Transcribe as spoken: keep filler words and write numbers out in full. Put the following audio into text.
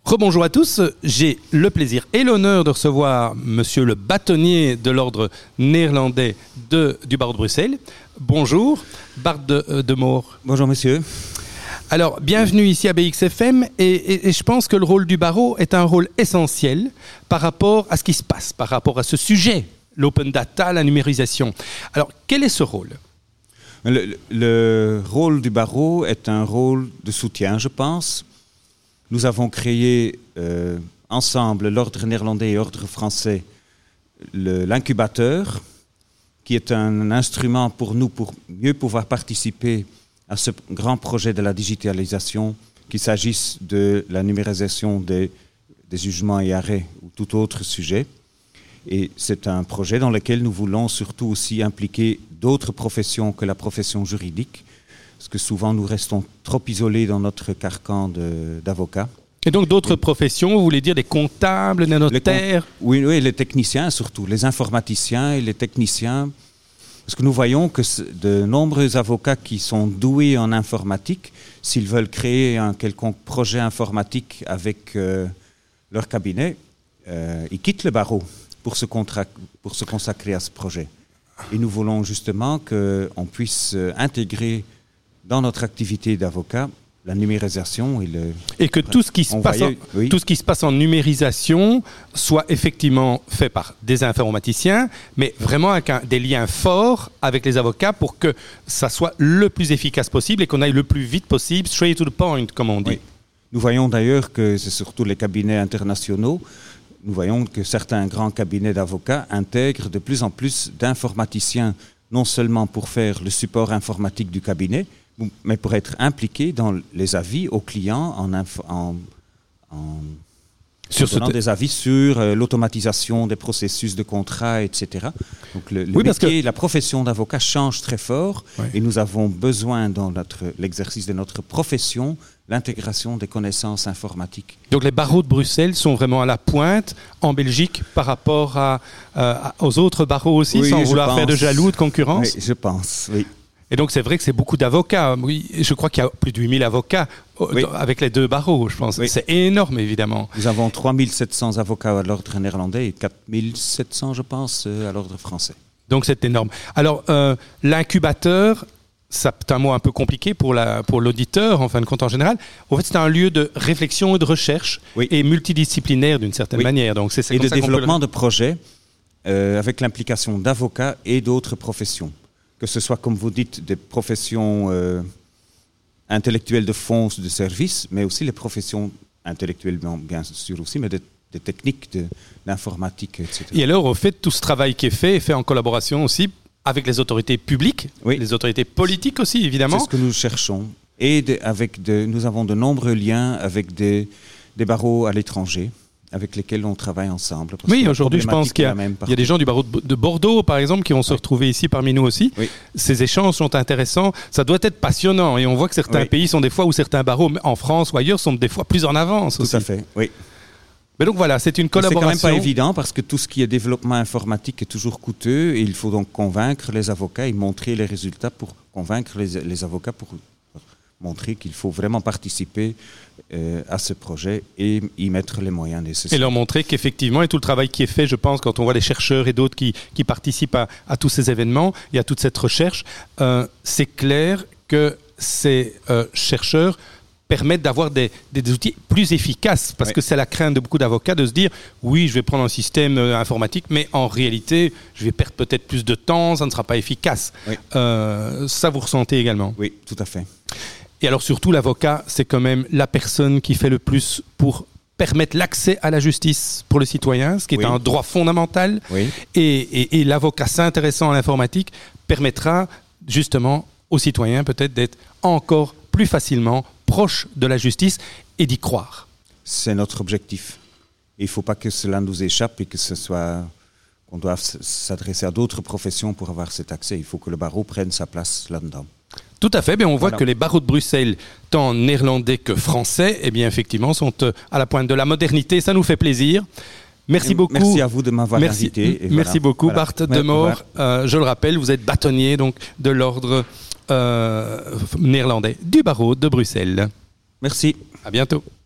Rebonjour à tous, j'ai le plaisir et l'honneur de recevoir monsieur le bâtonnier de l'ordre néerlandais de, du barreau de Bruxelles. Bonjour, Bart de, de Moor. Bonjour monsieur. Alors, bienvenue ici à B X F M et, et, et je pense que le rôle du barreau est un rôle essentiel par rapport à ce qui se passe, par rapport à ce sujet, l'open data, la numérisation. Alors, quel est ce rôle ? Le, le rôle du barreau est un rôle de soutien, je pense. Nous avons créé euh, ensemble, l'ordre néerlandais et l'ordre français, le, l'incubateur, qui est un instrument pour nous pour mieux pouvoir participer à ce grand projet de la digitalisation, qu'il s'agisse de la numérisation des, des jugements et arrêts ou tout autre sujet. Et c'est un projet dans lequel nous voulons surtout aussi impliquer d'autres professions que la profession juridique, parce que souvent nous restons trop isolés dans notre carcan de, d'avocats. Et donc d'autres et, professions, vous voulez dire les comptables, les notaires ? Les, oui, oui, les techniciens surtout, les informaticiens et les techniciens. Parce que nous voyons que de nombreux avocats qui sont doués en informatique, s'ils veulent créer un quelconque projet informatique avec euh, leur cabinet, euh, ils quittent le barreau pour se, contra- pour se consacrer à ce projet. Et nous voulons justement qu'on puisse intégrer dans notre activité d'avocat la numérisation et le... Et que tout ce qui se passe en, oui. tout ce qui se passe en numérisation soit effectivement fait par des informaticiens, mais vraiment avec un, des liens forts avec les avocats pour que ça soit le plus efficace possible et qu'on aille le plus vite possible, straight to the point, comme on dit. Oui. Nous voyons d'ailleurs que c'est surtout les cabinets internationaux, nous voyons que certains grands cabinets d'avocats intègrent de plus en plus d'informaticiens, non seulement pour faire le support informatique du cabinet, mais pour être impliqués dans les avis aux clients en, inf- en, en, sur en donnant te... des avis sur euh, l'automatisation des processus de contrat, et cetera. Donc le, le oui, métier, que... la profession d'avocat change très fort oui. Et nous avons besoin dans notre, l'exercice de notre profession l'intégration des connaissances informatiques. Donc les barreaux de Bruxelles sont vraiment à la pointe en Belgique par rapport à, euh, aux autres barreaux aussi, oui, sans vouloir pense. faire de jaloux, de concurrence ? Oui, je pense, oui. Et donc, c'est vrai que c'est beaucoup d'avocats. Oui, je crois qu'il y a plus de huit mille avocats oui. avec les deux barreaux, je pense. Oui. C'est énorme, évidemment. Nous avons trois mille sept cents avocats à l'ordre néerlandais et quatre mille sept cents, je pense, à l'ordre français. Donc, c'est énorme. Alors, euh, l'incubateur, c'est un mot un peu compliqué pour, la, pour l'auditeur, en fin de compte, en général. En fait, c'est un lieu de réflexion et de recherche oui. et multidisciplinaire, d'une certaine oui. manière. Donc, c'est, c'est et comme de ça développement le... de projets euh, avec l'implication d'avocats et d'autres professions. Que ce soit, comme vous dites, des professions euh, intellectuelles de fonds, de services, mais aussi les professions intellectuelles, bien sûr aussi, mais des, des techniques de, d'informatique, et cetera. Et alors, au fait, tout ce travail qui est fait est fait en collaboration aussi avec les autorités publiques, oui. les autorités politiques aussi, évidemment. C'est ce que nous cherchons. Et de, avec de, nous avons de nombreux liens avec des, des barreaux à l'étranger, avec lesquels on travaille ensemble. Oui, aujourd'hui, je pense qu'il y a, il y a des gens du barreau de Bordeaux, par exemple, qui vont se oui. retrouver ici parmi nous aussi. Oui. Ces échanges sont intéressants. Ça doit être passionnant. Et on voit que certains oui. pays sont des fois, où certains barreaux, en France ou ailleurs, sont des fois plus en avance Tout aussi. Tout à fait, oui. Mais donc voilà, c'est une collaboration. C'est quand même pas évident parce que tout ce qui est développement informatique est toujours coûteux et il faut donc convaincre les avocats et montrer les résultats pour convaincre les, les avocats pour montrer qu'il faut vraiment participer euh, à ce projet et y mettre les moyens nécessaires. Et leur montrer qu'effectivement, et tout le travail qui est fait, je pense, quand on voit les chercheurs et d'autres qui, qui participent à, à tous ces événements et à toute cette recherche, euh, c'est clair que ces euh, chercheurs permettent d'avoir des, des, des outils plus efficaces, parce oui. que c'est la crainte de beaucoup d'avocats de se dire « oui, je vais prendre un système euh, informatique, mais en réalité, je vais perdre peut-être plus de temps, ça ne sera pas efficace. Oui. » euh, Ça, vous ressentez également ? Oui, tout à fait. Et alors surtout, l'avocat, c'est quand même la personne qui fait le plus pour permettre l'accès à la justice pour le citoyen, ce qui est oui. un droit fondamental. Oui. Et, et, et l'avocat s'intéressant à l'informatique permettra justement aux citoyens peut-être d'être encore plus facilement proche de la justice et d'y croire. C'est notre objectif. Il ne faut pas que cela nous échappe et que ce soit, qu'on doive s'adresser à d'autres professions pour avoir cet accès. Il faut que le barreau prenne sa place là-dedans. Tout à fait, bien on voit voilà. que les barreaux de Bruxelles, tant néerlandais que français, eh bien effectivement sont à la pointe de la modernité, ça nous fait plaisir. Merci beaucoup. Merci à vous de m'avoir merci, invité. Et merci voilà. beaucoup voilà. Bart de Moor. Euh, je le rappelle, vous êtes bâtonnier donc, de l'ordre euh, néerlandais du barreau de Bruxelles. Merci. À bientôt.